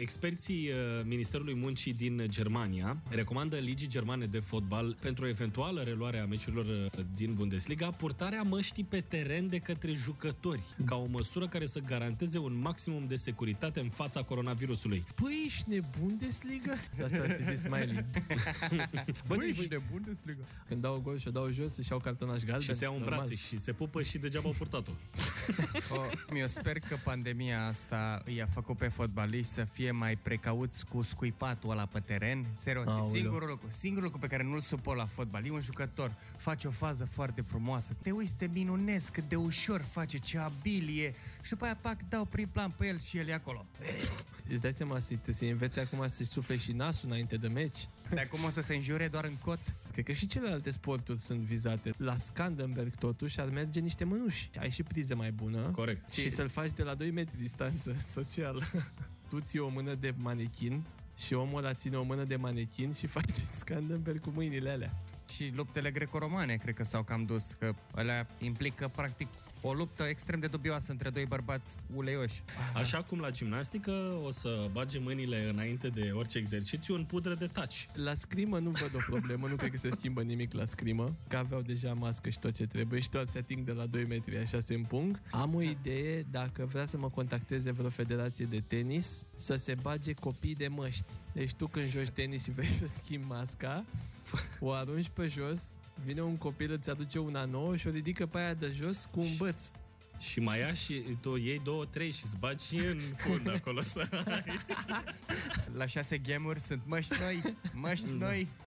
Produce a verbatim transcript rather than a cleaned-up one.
Experții Ministerului Muncii din Germania recomandă ligii germane de fotbal pentru o eventuală reluare a meciurilor din Bundesliga purtarea măștii pe teren de către jucători, ca o măsură care să garanteze un maximum de securitate în fața coronavirusului. Păi, ești nebun Bundesliga? Asta ar fi zis Smiley. Băi, ești de Bundesliga? Când dau gol și o dau jos, își iau cartonaș galben. Și se iau în brațe și se pupă și degeaba au purtat-o. Oh, eu sper că pandemia asta i-a făcut pe fotbaliști să fie mai precauți cu scuipatul ăla pe teren. Serios, e singurul lucru, singurul lucru pe care nu-l suport la fotbal. E un jucător, face o fază foarte frumoasă, te uiți, te minunezi cât de ușor face, ce abil e, și după aia, pac, dau prim plan pe el și el e acolo. Îți dai seama să te înveți acum să-i sufle și nasul înainte de meci? De acum o să se înjure doar în cot? Cred că și celelalte sporturi sunt vizate. La Skanderberg totuși ar merge niște mânuși. Ai și priză mai bună. Corect. Și, și să-l faci de la doi metri distanță socială. Tu ții o mână de manechin și omul ăla ține o mână de manechin și faci Skanderberg cu mâinile alea. Și luptele greco-romane cred că s-au cam dus, că alea implică practic o luptă extrem de dubioasă între doi bărbați uleioși. Așa cum la gimnastică o să bage mâinile înainte de orice exercițiu în pudră de taci. La scrimă nu văd o problemă, nu cred că se schimbă nimic la scrimă, că aveau deja mască și tot ce trebuie și toți se ating de la doi metri, așa se împung. Am o idee, dacă vrea să mă contacteze vreo federație de tenis, să se bage copii de măști. Deci tu când joci tenis și vrei să schimbi masca, o arunci pe jos, vine un copil, îți aduce una nouă și o ridică pe aia de jos cu un băț. Și mai ia și tu iei două, trei și îți bagi în fund acolo să... La șase gemuri sunt măști noi, măști noi.